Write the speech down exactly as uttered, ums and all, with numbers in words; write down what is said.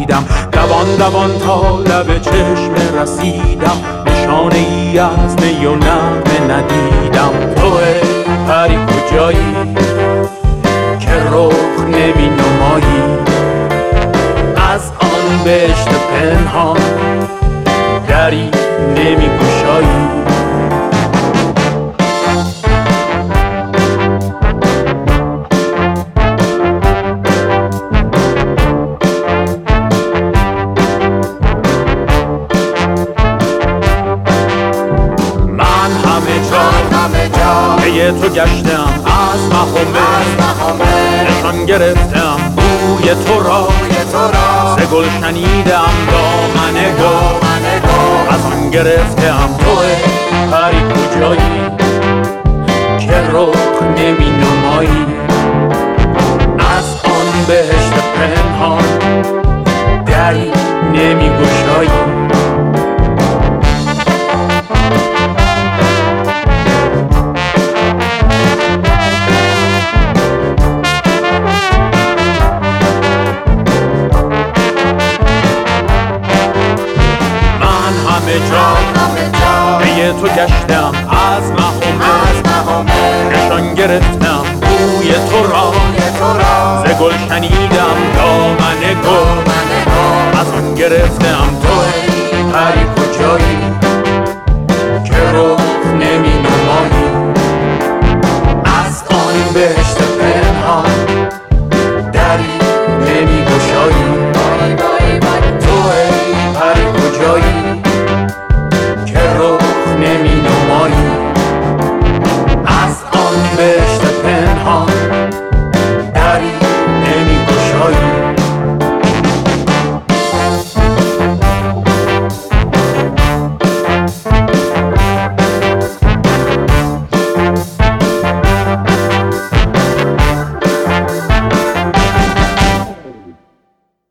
دیدم، دوان دوان تا لب چشم رسیدم، نشانه ای از می و نغمه ندیدم. توه پری کجایی که رخ نمی نمایی، از آن بهشت پنهان دری نمی گشایی. تو گشتم از مخمه، نشان گرفتم بوی تو را، ز گل شنیدم دامن گل، از آن گرفتم. توه پری کجایی که رخ نمی نمایی، از آن بهشت پنهان دری نمی گشایی. پی تو گشتم از مخمه، نشان گرفتم بوی تو را، ز گل شنیدم دامن گل، از آن گرفتم. توه پری